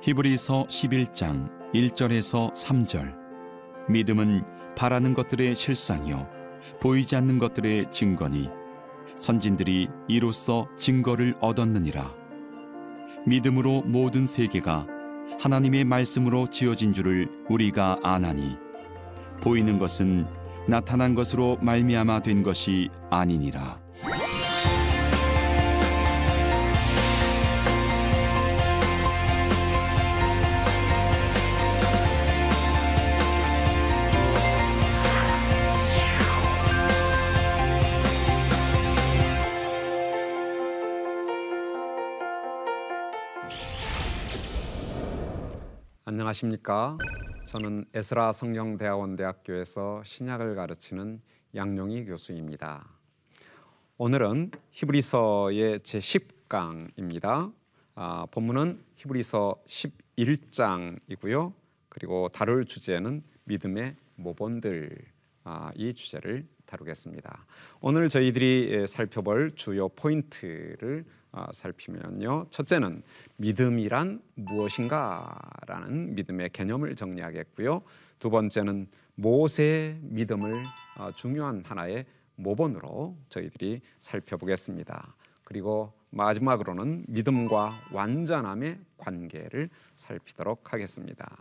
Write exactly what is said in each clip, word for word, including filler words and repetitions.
히브리서 십일 장 일 절에서 삼 절. 믿음은 바라는 것들의 실상이요 보이지 않는 것들의 증거니 선진들이 이로써 증거를 얻었느니라. 믿음으로 모든 세계가 하나님의 말씀으로 지어진 줄을 우리가 아나니 보이는 것은 나타난 것으로 말미암아 된 것이 아니니라. 안녕하십니까? 저는 에스라 성경대학원대학교에서 신약을 가르치는 양용희 교수입니다. 오늘은 히브리서의 제십 강입니다. 아, 본문은 히브리서 십일 장이고요. 그리고 다룰 주제는 믿음의 모본들, 아, 이 주제를 다루겠습니다. 오늘 저희들이 살펴볼 주요 포인트를 살피면요, 첫째는 믿음이란 무엇인가라는 믿음의 개념을 정리하겠고요. 두 번째는 모세의 믿음을 중요한 하나의 모본으로 저희들이 살펴보겠습니다. 그리고 마지막으로는 믿음과 완전함의 관계를 살피도록 하겠습니다.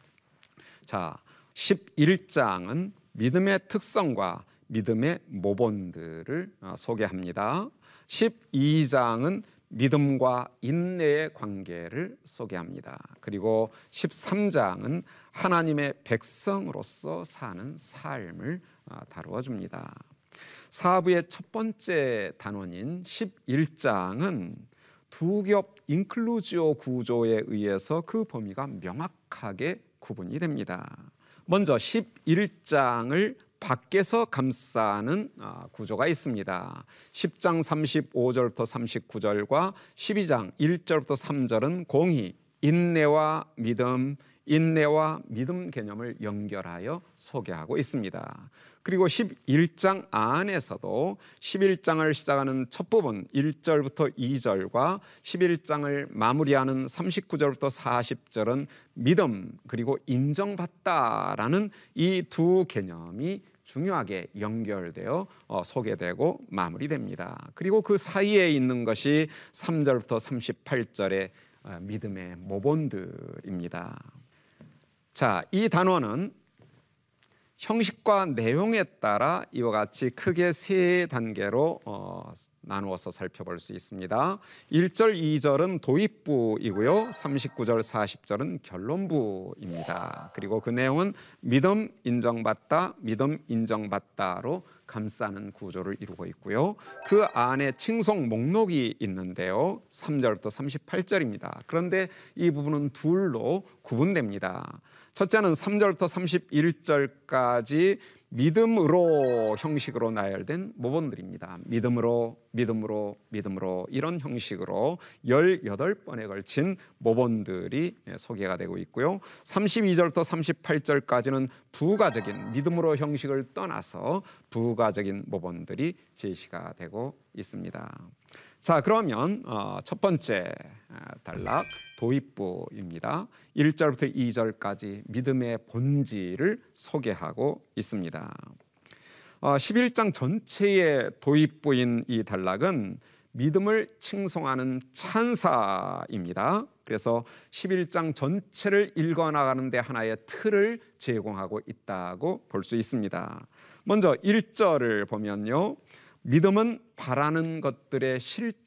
자, 십일 장은 믿음의 특성과 믿음의 모본들을 소개합니다. 십이 장은 믿음과 인내의 관계를 소개합니다. 그리고 십삼 장은 하나님의 백성으로서 사는 삶을 다루어 줍니다. 사부의 첫 번째 단원인 십일 장은 두 겹 인클루지오 구조에 의해서 그 범위가 명확하게 구분이 됩니다. 먼저 십일 장을 밖에서 감싸는 구조가 있습니다. 십 장 삼십오 절부터 삼십구 절과 십이 장 일 절부터 삼 절은 공히 인내와 믿음, 인내와 믿음 개념을 연결하여 소개하고 있습니다. 그리고 십일 장 안에서도 십일 장을 시작하는 첫 부분 일 절부터 이 절과 십일 장을 마무리하는 삼십구 절부터 사십 절은 믿음 그리고 인정받다라는 이 두 개념이 중요하게 연결되어 소개되고 마무리됩니다. 그리고 그 사이에 있는 것이 삼 절부터 삼십팔 절의 믿음의 모본들입니다. 자, 이 단원은 형식과 내용에 따라 이와 같이 크게 세 단계로 어, 나누어서 살펴볼 수 있습니다. 일 절, 이 절은 도입부이고요. 삼십구 절, 사십 절은 결론부입니다. 그리고 그 내용은 믿음 인정받다, 믿음 인정받다로 감싸는 구조를 이루고 있고요. 그 안에 칭송 목록이 있는데요. 삼 절부터 삼십팔 절입니다. 그런데 이 부분은 둘로 구분됩니다. 첫째는 삼 절부터 삼십일 절까지 믿음으로 형식으로 나열된 모본들입니다. 믿음으로, 믿음으로, 믿음으로 이런 형식으로 열여덟 번에 걸친 모본들이 소개가 되고 있고요. 삼십이 절부터 삼십팔 절까지는 부가적인 믿음으로 형식을 떠나서 부가적인 모본들이 제시가 되고 있습니다. 자, 그러면 첫 번째 단락 도입부입니다. 일 절부터 이 절까지 믿음의 본질을 소개하고 있습니다. 십일 장 전체의 도입부인 이 단락은 믿음을 칭송하는 찬사입니다. 그래서 십일 장 전체를 읽어나가는 데 하나의 틀을 제공하고 있다고 볼 수 있습니다. 먼저 일 절을 보면요, 믿음은 바라는 것들의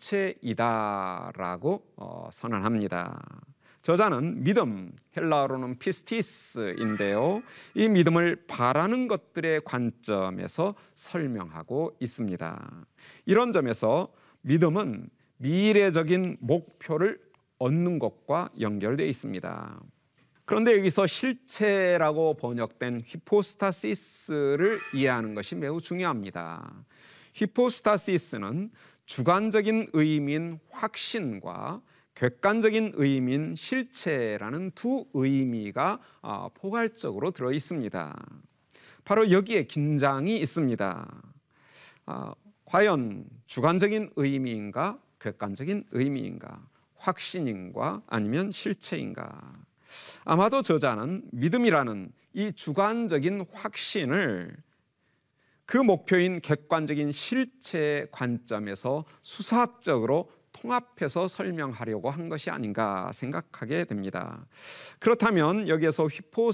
실체이다라고 어, 선언합니다. 저자는 믿음, 헬라어로는 피스티스인데요, 이 믿음을 바라는 것들의 관점에서 설명하고 있습니다. 이런 점에서 믿음은 미래적인 목표를 얻는 것과 연결되어 있습니다. 그런데 여기서 실체라고 번역된 히포스타시스를 이해하는 것이 매우 중요합니다. 히포스타시스는 주관적인 의미인 확신과 객관적인 의미인 실체라는 두 의미가 포괄적으로 들어 있습니다. 바로 여기에 긴장이 있습니다. 과연 주관적인 의미인가 객관적인 의미인가, 확신인가 아니면 실체인가? 아마도 저자는 믿음이라는 이 주관적인 확신을 그 목표인 객관적인 실체 관점에서 수사학적으로 통합해서 설명하려고 한 것이 아닌가 생각하게 됩니다. 그렇다면 여기에서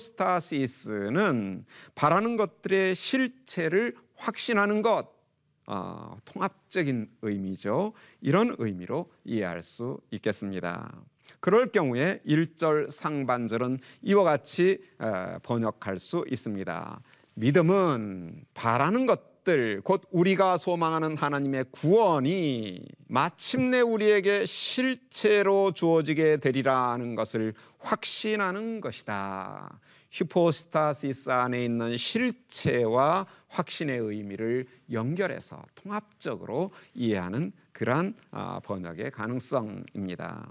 히포스타시스는 바라는 것들의 실체를 확신하는 것, 어, 통합적인 의미죠. 이런 의미로 이해할 수 있겠습니다. 그럴 경우에 일 절 상반절은 이와 같이 번역할 수 있습니다. 믿음은 바라는 것들, 곧 우리가 소망하는 하나님의 구원이 마침내 우리에게 실체로 주어지게 되리라는 것을 확신하는 것이다. 히포스타시스 안에 있는 실체와 확신의 의미를 연결해서 통합적으로 이해하는 그러한 번역의 가능성입니다.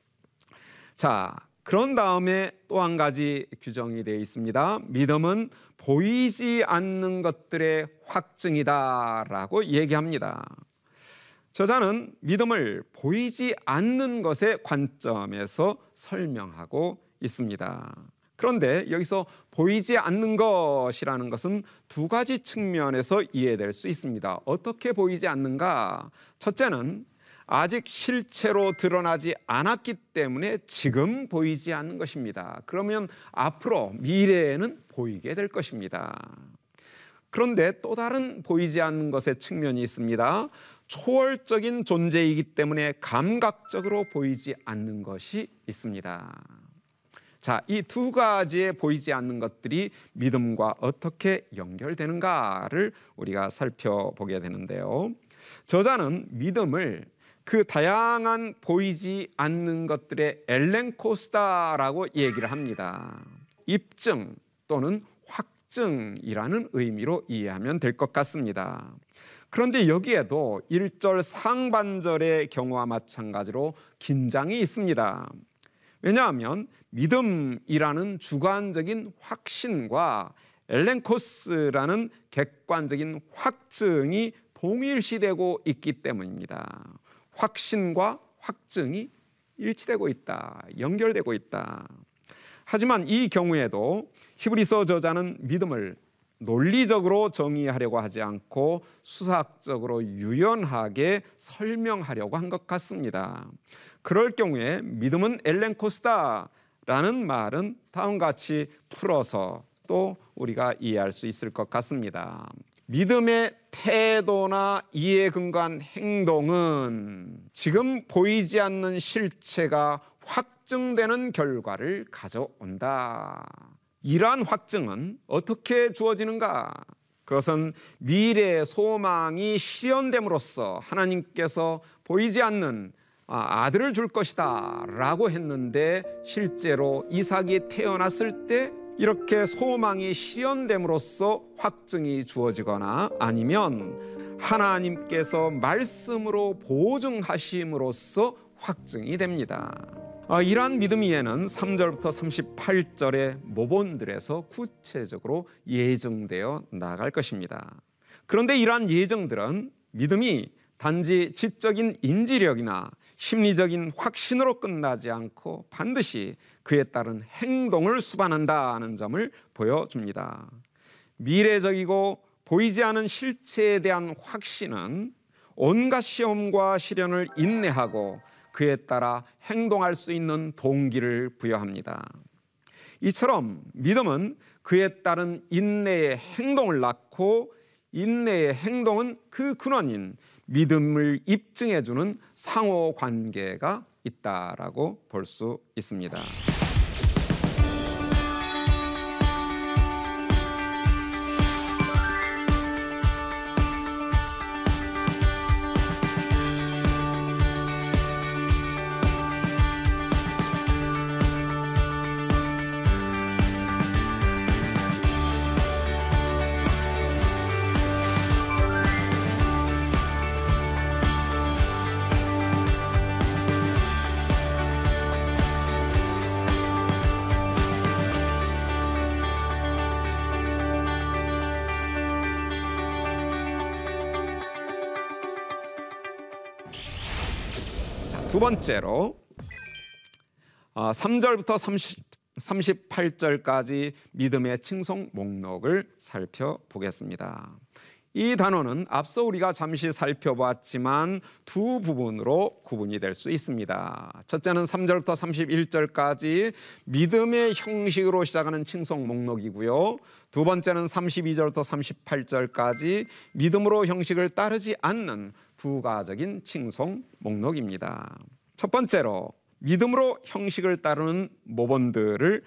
자, 그런 다음에 또 한 가지 규정이 되어 있습니다. 믿음은 보이지 않는 것들의 확증이다라고 얘기합니다. 저자는 믿음을 보이지 않는 것의 관점에서 설명하고 있습니다. 그런데 여기서 보이지 않는 것이라는 것은 두 가지 측면에서 이해될 수 있습니다. 어떻게 보이지 않는가? 첫째는 아직 실체로 드러나지 않았기 때문에 지금 보이지 않는 것입니다. 그러면 앞으로 미래에는 보이게 될 것입니다. 그런데 또 다른 보이지 않는 것의 측면이 있습니다. 초월적인 존재이기 때문에 감각적으로 보이지 않는 것이 있습니다. 자, 이 두 가지의 보이지 않는 것들이 믿음과 어떻게 연결되는가를 우리가 살펴보게 되는데요. 저자는 믿음을 그 다양한 보이지 않는 것들의 엘렌코스다라고 얘기를 합니다. 입증 또는 확증이라는 의미로 이해하면 될 것 같습니다. 그런데 여기에도 일 절 상반절의 경우와 마찬가지로 긴장이 있습니다. 왜냐하면 믿음이라는 주관적인 확신과 엘렌코스라는 객관적인 확증이 동일시되고 있기 때문입니다. 확신과 확증이 일치되고 있다, 연결되고 있다. 하지만 이 경우에도 히브리서 저자는 믿음을 논리적으로 정의하려고 하지 않고 수사학적으로 유연하게 설명하려고 한 것 같습니다. 그럴 경우에 믿음은 엘렌코스다라는 말은 다음과 같이 풀어서 또 우리가 이해할 수 있을 것 같습니다. 믿음의 태도나 이에 근거한 행동은 지금 보이지 않는 실체가 확증되는 결과를 가져온다. 이러한 확증은 어떻게 주어지는가? 그것은 미래의 소망이 실현됨으로써 하나님께서 보이지 않는 아들을 줄 것이다 라고 했는데 실제로 이삭이 태어났을 때 이렇게 소망이 실현됨으로써 확증이 주어지거나 아니면 하나님께서 말씀으로 보증하심으로써 확증이 됩니다. 이러한 믿음 이해는 삼 절부터 삼십팔 절의 모본들에서 구체적으로 예정되어 나갈 것입니다. 그런데 이러한 예정들은 믿음이 단지 지적인 인지력이나 심리적인 확신으로 끝나지 않고 반드시 그에 따른 행동을 수반한다는 점을 보여줍니다. 미래적이고 보이지 않은 실체에 대한 확신은 온갖 시험과 시련을 인내하고 그에 따라 행동할 수 있는 동기를 부여합니다. 이처럼 믿음은 그에 따른 인내의 행동을 낳고 인내의 행동은 그 근원인 믿음을 입증해주는 상호관계가 있다라고 볼 수 있습니다. 두 번째로 삼 절부터 삼십팔 절까지 믿음의 칭송 목록을 살펴보겠습니다. 이 단어는 앞서 우리가 잠시 살펴봤지만 두 부분으로 구분이 될 수 있습니다. 첫째는 삼 절부터 삼십일 절까지 믿음의 형식으로 시작하는 칭송 목록이고요. 두 번째는 삼십이 절부터 삼십팔 절까지 믿음으로 형식을 따르지 않는 부가적인 칭송 목록입니다. 첫 번째로 믿음으로 형식을 따르는 모본들을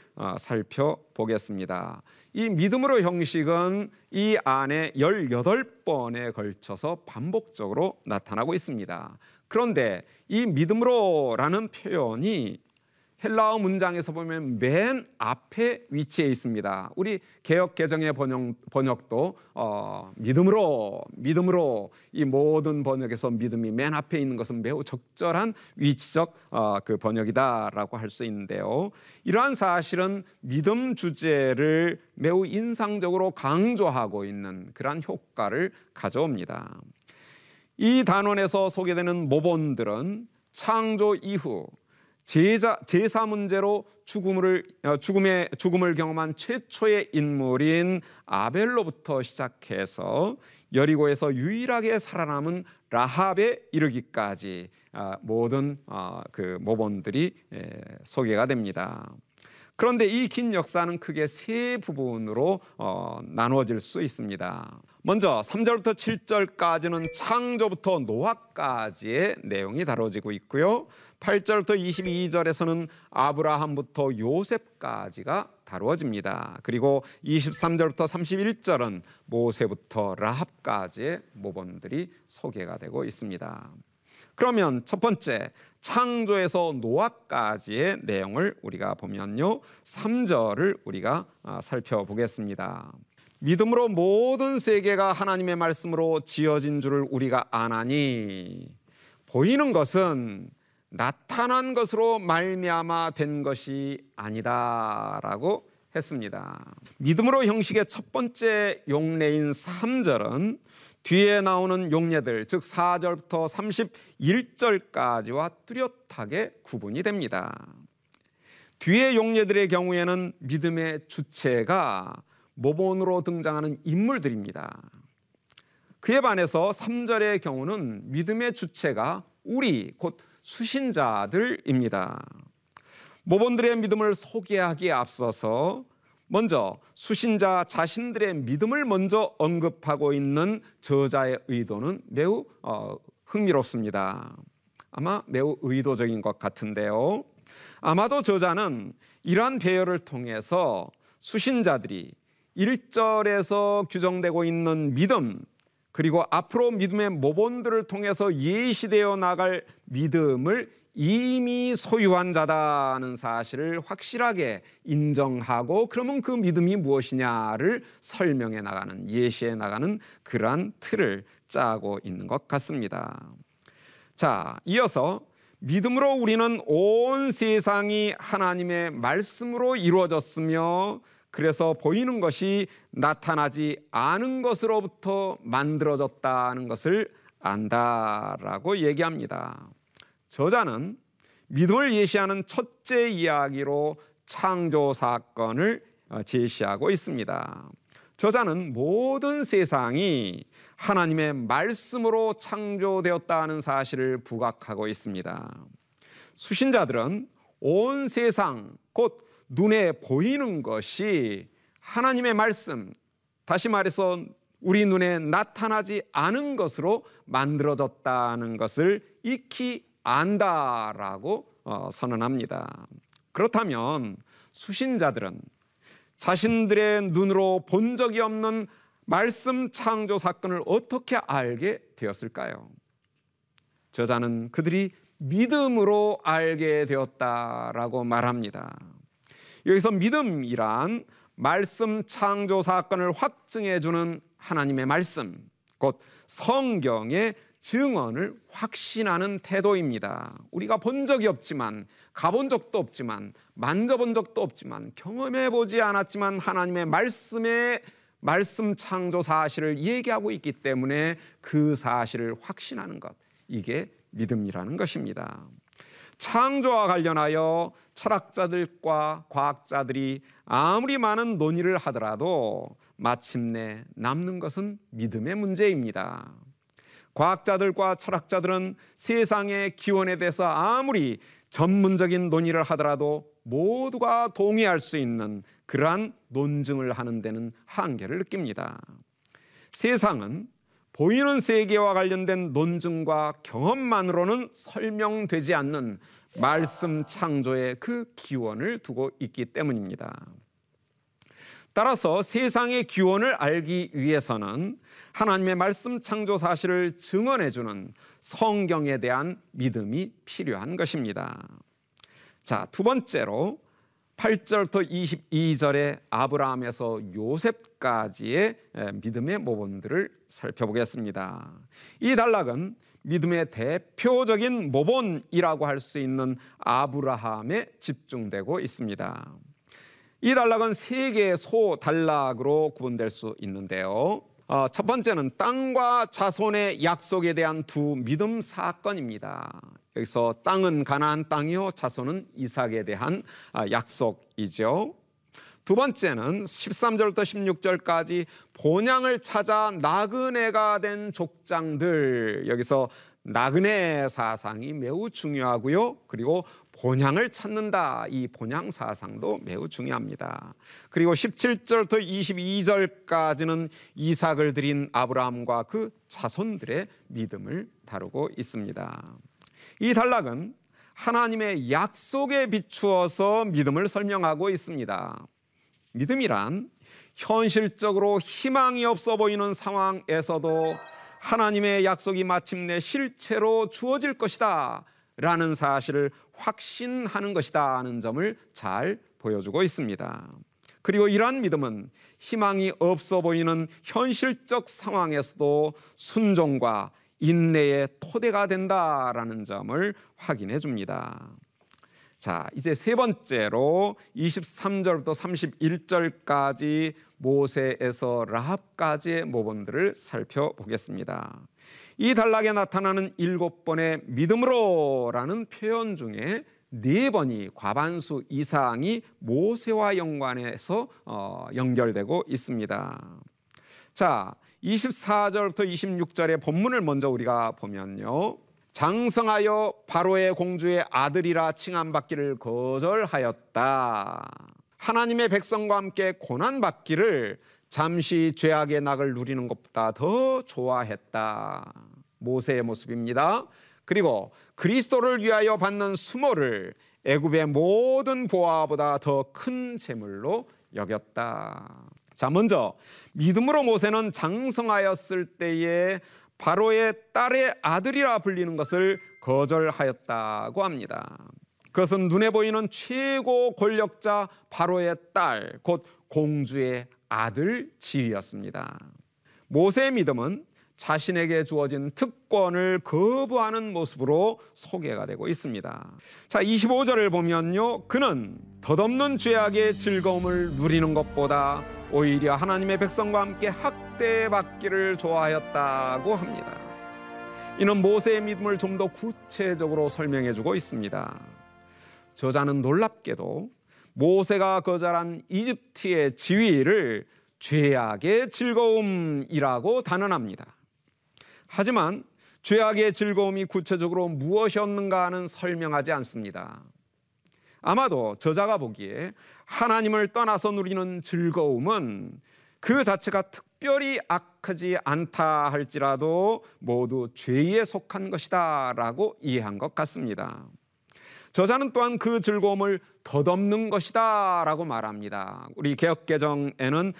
살펴보겠습니다. 이 믿음으로 형식은 이 안에 열여덟 번에 걸쳐서 반복적으로 나타나고 있습니다. 그런데 이 믿음으로라는 표현이 헬라어 문장에서 보면 맨 앞에 위치해 있습니다. 우리 개역 개정의 번역, 번역도 어, 믿음으로 믿음으로 이 모든 번역에서 믿음이 맨 앞에 있는 것은 매우 적절한 위치적 어, 그 번역이다라고 할 수 있는데요. 이러한 사실은 믿음 주제를 매우 인상적으로 강조하고 있는 그러한 효과를 가져옵니다. 이 단원에서 소개되는 모본들은 창조 이후 제자, 제사 문제로 죽음을, 죽음의, 죽음을 경험한 최초의 인물인 아벨로부터 시작해서 여리고에서 유일하게 살아남은 라합에 이르기까지 모든 그 모본들이 소개가 됩니다. 그런데 이 긴 역사는 크게 세 부분으로 어, 나누어질 수 있습니다. 먼저 삼 절부터 칠 절까지는 창조부터 노아까지의 내용이 다뤄지고 있고요. 팔 절부터 이십이 절에서는 아브라함부터 요셉까지가 다루어집니다. 그리고 이십삼 절부터 삼십일 절은 모세부터 라합까지의 모본들이 소개가 되고 있습니다. 그러면 첫 번째 창조에서 노아까지의 내용을 우리가 보면요, 삼 절을 우리가 살펴보겠습니다. 믿음으로 모든 세계가 하나님의 말씀으로 지어진 줄을 우리가 아나니 보이는 것은 나타난 것으로 말미암아 된 것이 아니다라고 했습니다. 믿음으로 형식의 첫 번째 용례인 삼 절은 뒤에 나오는 용례들, 즉 사 절부터 삼십일 절까지와 뚜렷하게 구분이 됩니다. 뒤의 용례들의 경우에는 믿음의 주체가 모본으로 등장하는 인물들입니다. 그에 반해서 삼 절의 경우는 믿음의 주체가 우리, 곧 수신자들입니다. 모본들의 믿음을 소개하기에 앞서서 먼저 수신자 자신들의 믿음을 먼저 언급하고 있는 저자의 의도는 매우 어, 흥미롭습니다. 아마 매우 의도적인 것 같은데요. 아마도 저자는 이러한 배열을 통해서 수신자들이 일 절에서 규정되고 있는 믿음, 그리고 앞으로 믿음의 모본들을 통해서 예시되어 나갈 믿음을 이미 소유한 자다는 사실을 확실하게 인정하고, 그러면 그 믿음이 무엇이냐를 설명해 나가는, 예시해 나가는 그러한 틀을 짜고 있는 것 같습니다. 자, 이어서 믿음으로 우리는 온 세상이 하나님의 말씀으로 이루어졌으며 그래서 보이는 것이 나타나지 않은 것으로부터 만들어졌다는 것을 안다라고 얘기합니다. 저자는 믿음을 예시하는 첫째 이야기로 창조 사건을 제시하고 있습니다. 저자는 모든 세상이 하나님의 말씀으로 창조되었다는 사실을 부각하고 있습니다. 수신자들은 온 세상, 곧 눈에 보이는 것이 하나님의 말씀, 다시 말해서 우리 눈에 나타나지 않은 것으로 만들어졌다는 것을 익히 안다라고 선언합니다. 그렇다면 수신자들은 자신들의 눈으로 본 적이 없는 말씀 창조 사건을 어떻게 알게 되었을까요? 저자는 그들이 믿음으로 알게 되었다라고 말합니다. 여기서 믿음이란 말씀 창조 사건을 확증해 주는 하나님의 말씀, 곧 성경의 증언을 확신하는 태도입니다. 우리가 본 적이 없지만, 가본 적도 없지만, 만져본 적도 없지만, 경험해 보지 않았지만 하나님의 말씀의 말씀 창조 사실을 얘기하고 있기 때문에 그 사실을 확신하는 것, 이게 믿음이라는 것입니다. 창조와 관련하여 철학자들과 과학자들이 아무리 많은 논의를 하더라도 마침내 남는 것은 믿음의 문제입니다. 과학자들과 철학자들은 세상의 기원에 대해서 아무리 전문적인 논의를 하더라도 모두가 동의할 수 있는 그러한 논증을 하는 데는 한계를 느낍니다. 세상은 보이는 세계와 관련된 논증과 경험만으로는 설명되지 않는 말씀 창조의 그 기원을 두고 있기 때문입니다. 따라서 세상의 기원을 알기 위해서는 하나님의 말씀 창조 사실을 증언해주는 성경에 대한 믿음이 필요한 것입니다. 자, 두 번째로 팔 절부터 이십이 절의 아브라함에서 요셉까지의 믿음의 모본들을 살펴보겠습니다. 이 단락은 믿음의 대표적인 모본이라고 할 수 있는 아브라함에 집중되고 있습니다. 이 단락은 세 개의 소 단락으로 구분될 수 있는데요. 어, 첫 번째는 땅과 자손의 약속에 대한 두 믿음 사건입니다. 여기서 땅은 가나안 땅이요 자손은 이삭에 대한 약속이죠. 두 번째는 십삼 절부터 십육 절까지 본향을 찾아 나그네가 된 족장들, 여기서 나그네 사상이 매우 중요하고요. 그리고 본향을 찾는다, 이 본향 사상도 매우 중요합니다. 그리고 십칠 절부터 이십이 절까지는 이삭을 드린 아브라함과 그 자손들의 믿음을 다루고 있습니다. 이 단락은 하나님의 약속에 비추어서 믿음을 설명하고 있습니다. 믿음이란 현실적으로 희망이 없어 보이는 상황에서도 하나님의 약속이 마침내 실체로 주어질 것이다 라는 사실을 확신하는 것이다 하는 점을 잘 보여주고 있습니다. 그리고 이러한 믿음은 희망이 없어 보이는 현실적 상황에서도 순종과 인내의 토대가 된다라는 점을 확인해 줍니다. 자, 이제 세 번째로 이십삼 절부터 삼십일 절까지 모세에서 라합까지의 모본들을 살펴보겠습니다. 이 단락에 나타나는 일곱 번의 믿음으로라는 표현 중에 네 번이 과반수 이상이 모세와 연관해서 어, 연결되고 있습니다. 자, 이십사 절부터 이십육 절의 본문을 먼저 우리가 보면요, 장성하여 바로의 공주의 아들이라 칭함받기를 거절하였다. 하나님의 백성과 함께 고난받기를 잠시 죄악의 낙을 누리는 것보다 더 좋아했다. 모세의 모습입니다. 그리고 그리스도를 위하여 받는 수모를 애굽의 모든 보화보다 더 큰 재물로 여겼다. 자, 먼저 믿음으로 모세는 장성하였을 때에 바로의 딸의 아들이라 불리는 것을 거절하였다고 합니다. 그것은 눈에 보이는 최고 권력자 바로의 딸, 곧 공주의 아들 지위였습니다. 모세의 믿음은 자신에게 주어진 특권을 거부하는 모습으로 소개가 되고 있습니다. 자, 이십오 절을 보면요, 그는 덧없는 죄악의 즐거움을 누리는 것보다 오히려 하나님의 백성과 함께 학대받기를 좋아하였다고 합니다. 이는 모세의 믿음을 좀 더 구체적으로 설명해 주고 있습니다. 저자는 놀랍게도 모세가 거절한 이집트의 지위를 죄악의 즐거움이라고 단언합니다. 하지만 죄악의 즐거움이 구체적으로 무엇이었는가는 설명하지 않습니다. 아마도 저자가 보기에 하나님을 떠나서 누리는 즐거움은 그 자체가 특별히 악하지 않다 할지라도 모두 죄에 속한 것이다 라고 이해한 것 같습니다. 저자는 또한 그 즐거움을 덧없는 것이다 라고 말합니다. 우리 개역개정에는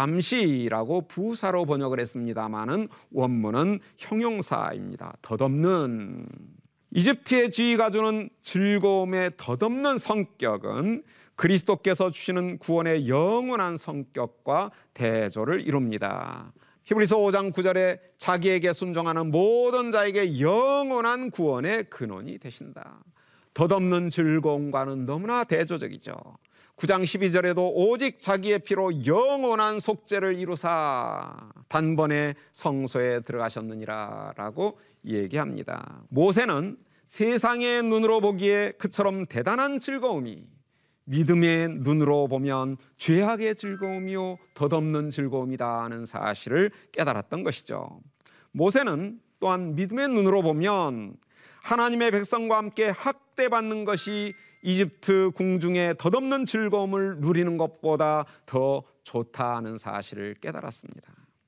잠시라고 부사로 번역을 했습니다마는 원문은 형용사입니다. 덧없는. 이집트의 지위가 주는 즐거움의 덧없는 성격은 그리스도께서 주시는 구원의 영원한 성격과 대조를 이룹니다. 히브리서 오 장 구 절에 자기에게 순종하는 모든 자에게 영원한 구원의 근원이 되신다. 덧없는 즐거움과는 너무나 대조적이죠. 구 장 십이 절에도 오직 자기의 피로 영원한 속죄를 이루사 단번에 성소에 들어가셨느니라 라고 얘기합니다. 모세는 세상의 눈으로 보기에 그처럼 대단한 즐거움이 믿음의 눈으로 보면 죄악의 즐거움이요 덧없는 즐거움이다는 사실을 깨달았던 것이죠. 모세는 또한 믿음의 눈으로 보면 하나님의 백성과 함께 학대받는 것이 이집트 궁중의 덧없는 즐거움을 누리는 것보다 더 좋다는 사실을 깨달았습니다.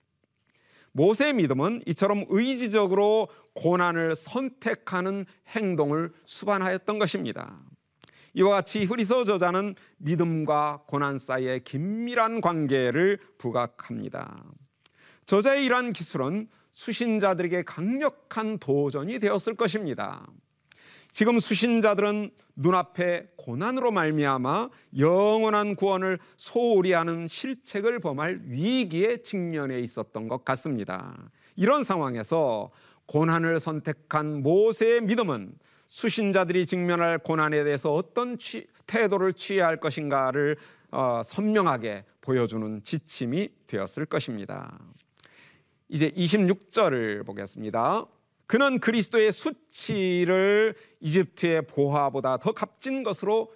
모세의 믿음은 이처럼 의지적으로 고난을 선택하는 행동을 수반하였던 것입니다. 이와 같이 히브리서 저자는 믿음과 고난 사이의 긴밀한 관계를 부각합니다. 저자의 이러한 기술은 수신자들에게 강력한 도전이 되었을 것입니다. 지금 수신자들은 눈앞에 고난으로 말미암아 영원한 구원을 소홀히 하는 실책을 범할 위기에 직면해 있었던 것 같습니다. 이런 상황에서 고난을 선택한 모세의 믿음은 수신자들이 직면할 고난에 대해서 어떤 취, 태도를 취해야 할 것인가를 어, 선명하게 보여주는 지침이 되었을 것입니다. 이제 이십육 절을 보겠습니다. 그는 그리스도의 수치를 이집트의 보화보다 더 값진 것으로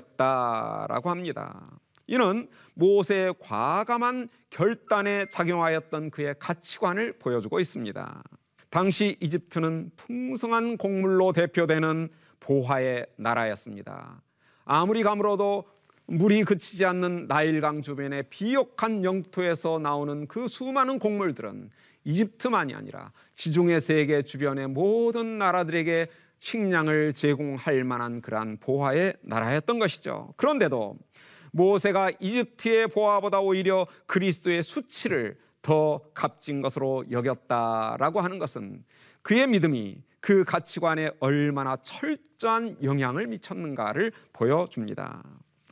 여겼다라고 합니다. 이는 모세의 과감한 결단에 작용하였던 그의 가치관을 보여주고 있습니다. 당시 이집트는 풍성한 곡물로 대표되는 보화의 나라였습니다. 아무리 가물어도 물이 그치지 않는 나일강 주변의 비옥한 영토에서 나오는 그 수많은 곡물들은 이집트만이 아니라 지중해 세계 주변의 모든 나라들에게 식량을 제공할 만한 그러한 보화의 나라였던 것이죠. 그런데도 모세가 이집트의 보화보다 오히려 그리스도의 수치를 더 값진 것으로 여겼다라고 하는 것은 그의 믿음이 그 가치관에 얼마나 철저한 영향을 미쳤는가를 보여줍니다.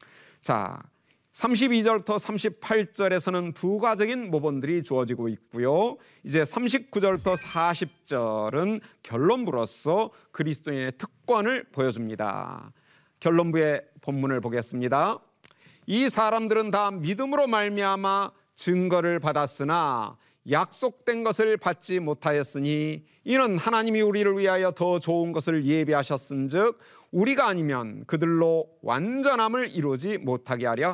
자, 삼십이 절부터 삼십팔 절에서는 부가적인 모본들이 주어지고 있고요. 이제 삼십구 절부터 사십 절은 결론부로서 그리스도인의 특권을 보여줍니다. 결론부의 본문을 보겠습니다. 이 사람들은 다 믿음으로 말미암아 증거를 받았으나 약속된 것을 받지 못하였으니 이는 하나님이 우리를 위하여 더 좋은 것을 예비하셨은즉 우리가 아니면 그들로 완전함을 이루지 못하게 하려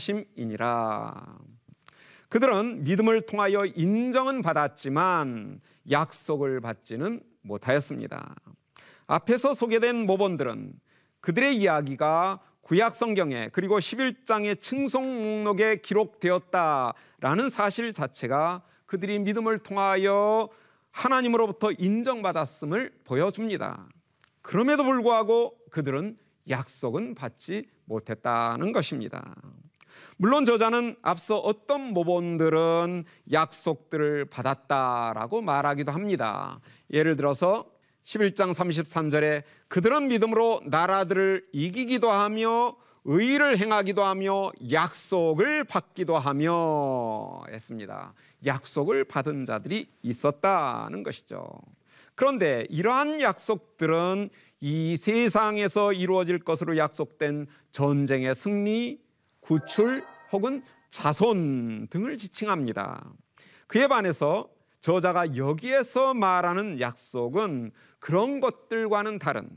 하심이니라. 그들은 믿음을 통하여 인정은 받았지만 약속을 받지는 못하였습니다. 앞에서 소개된 모본들은 그들의 이야기가 구약 성경에 그리고 십일 장의 칭송 목록에 기록되었다라는 사실 자체가 그들이 믿음을 통하여 하나님으로부터 인정받았음을 보여줍니다. 그럼에도 불구하고 그들은 약속은 받지 못했다는 것입니다. 물론 저자는 앞서 어떤 모본들은 약속들을 받았다라고 말하기도 합니다. 예를 들어서 십일 장 삼십삼 절에 그들은 믿음으로 나라들을 이기기도 하며 의를 행하기도 하며 약속을 받기도 하며 했습니다. 약속을 받은 자들이 있었다는 것이죠. 그런데 이러한 약속들은 이 세상에서 이루어질 것으로 약속된 전쟁의 승리, 구출 혹은 자손 등을 지칭합니다. 그에 반해서 저자가 여기에서 말하는 약속은 그런 것들과는 다른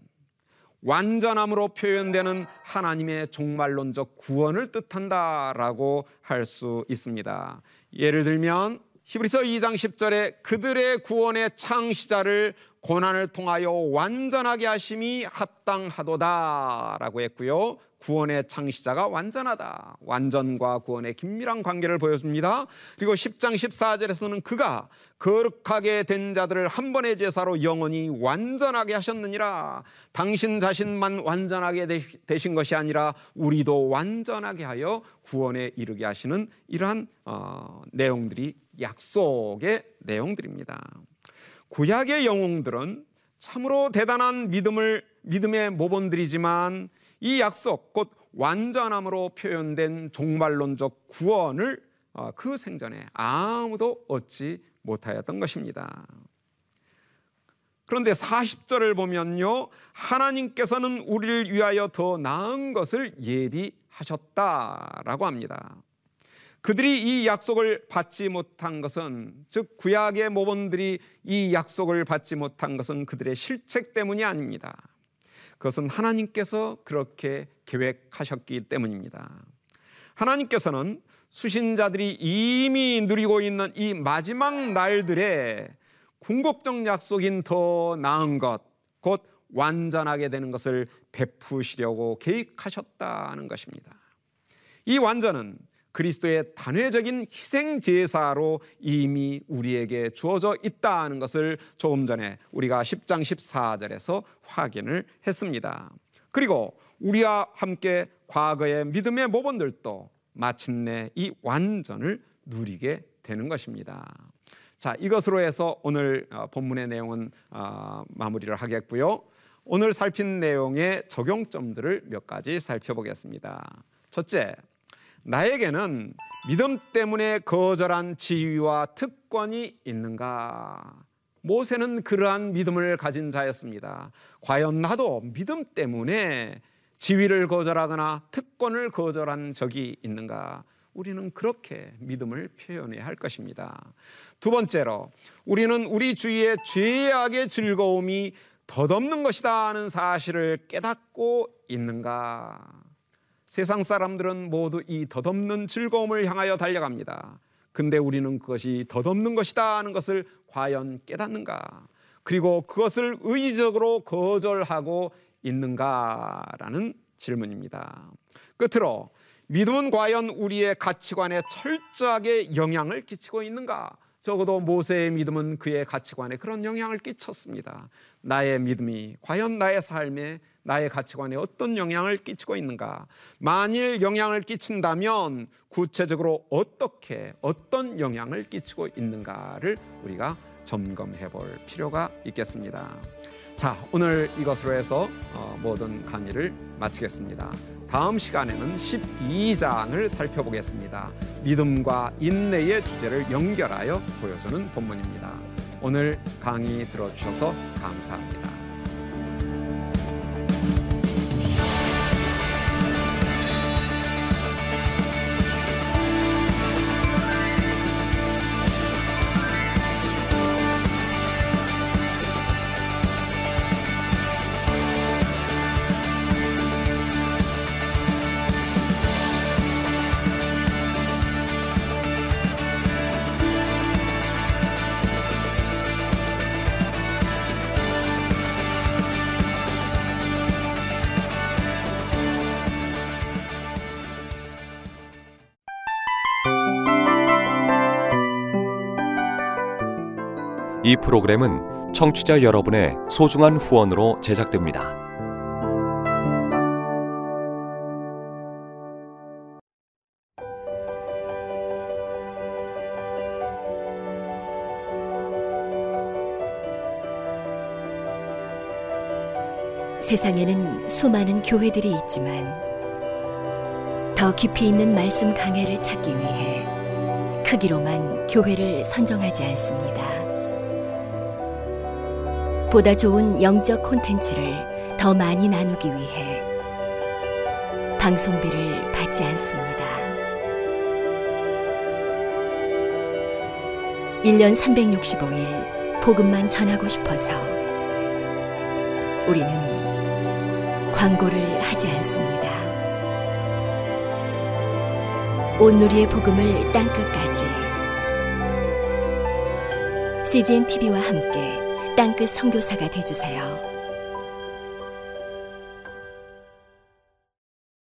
완전함으로 표현되는 하나님의 종말론적 구원을 뜻한다라고 할 수 있습니다. 예를 들면 히브리서 이 장 십 절에 그들의 구원의 창시자를 고난을 통하여 완전하게 하심이 합당하도다라고 했고요. 구원의 창시자가 완전하다. 완전과 구원의 긴밀한 관계를 보여줍니다. 그리고 십 장 십사 절에서는 그가 거룩하게 된 자들을 한 번의 제사로 영원히 완전하게 하셨느니라. 당신 자신만 완전하게 되신 것이 아니라 우리도 완전하게 하여 구원에 이르게 하시는 이러한 어, 내용들이 약속의 내용들입니다. 구약의 영웅들은 참으로 대단한 믿음을 믿음의 모본들이지만 이 약속 곧 완전함으로 표현된 종말론적 구원을 그 생전에 아무도 얻지 못하였던 것입니다. 그런데 사십 절을 보면요, 하나님께서는 우리를 위하여 더 나은 것을 예비하셨다라고 합니다. 그들이 이 약속을 받지 못한 것은, 즉 구약의 모범들이 이 약속을 받지 못한 것은 그들의 실책 때문이 아닙니다. 그것은 하나님께서 그렇게 계획하셨기 때문입니다. 하나님께서는 수신자들이 이미 누리고 있는 이 마지막 날들에 궁극적 약속인 더 나은 것, 곧 완전하게 되는 것을 베푸시려고 계획하셨다는 것입니다. 이 완전은 그리스도의 단회적인 희생 제사로 이미 우리에게 주어져 있다는 것을 조금 전에 우리가 십 장 십사 절에서 확인을 했습니다. 그리고 우리와 함께 과거의 믿음의 모범들도 마침내 이 완전을 누리게 되는 것입니다. 자, 이것으로 해서 오늘 본문의 내용은 마무리를 하겠고요. 오늘 살핀 내용의 적용점들을 몇 가지 살펴보겠습니다. 첫째, 나에게는 믿음 때문에 거절한 지위와 특권이 있는가? 모세는 그러한 믿음을 가진 자였습니다. 과연 나도 믿음 때문에 지위를 거절하거나 특권을 거절한 적이 있는가? 우리는 그렇게 믿음을 표현해야 할 것입니다. 두 번째로, 우리는 우리 주위의 죄악의 즐거움이 덧없는 것이다 하는 사실을 깨닫고 있는가? 세상 사람들은 모두 이 덧없는 즐거움을 향하여 달려갑니다. 근데 우리는 그것이 덧없는 것이다 하는 것을 과연 깨닫는가? 그리고 그것을 의지적으로 거절하고 있는가라는 질문입니다. 끝으로, 믿음은 과연 우리의 가치관에 철저하게 영향을 끼치고 있는가? 적어도 모세의 믿음은 그의 가치관에 그런 영향을 끼쳤습니다. 나의 믿음이 과연 나의 삶에, 나의 가치관에 어떤 영향을 끼치고 있는가? 만일 영향을 끼친다면 구체적으로 어떻게, 어떤 영향을 끼치고 있는가를 우리가 점검해 볼 필요가 있겠습니다. 자, 오늘 이것으로 해서 모든 강의를 마치겠습니다. 다음 시간에는 십이 장을 살펴보겠습니다. 믿음과 인내의 주제를 연결하여 보여주는 본문입니다. 오늘 강의 들어주셔서 감사합니다. 이 프로그램은 청취자 여러분의 소중한 후원으로 제작됩니다. 세상에는 수많은 교회들이 있지만 더 깊이 있는 말씀 강해를 찾기 위해 크기로만 교회를 선정하지 않습니다. 보다 좋은 영적 콘텐츠를 더 많이 나누기 위해 방송비를 받지 않습니다. 일 년 삼백육십오 일 복음만 전하고 싶어서 우리는 광고를 하지 않습니다. 온누리의 복음을 땅끝까지 씨지엔 티비와 함께 땅끝 선교사가 되어주세요.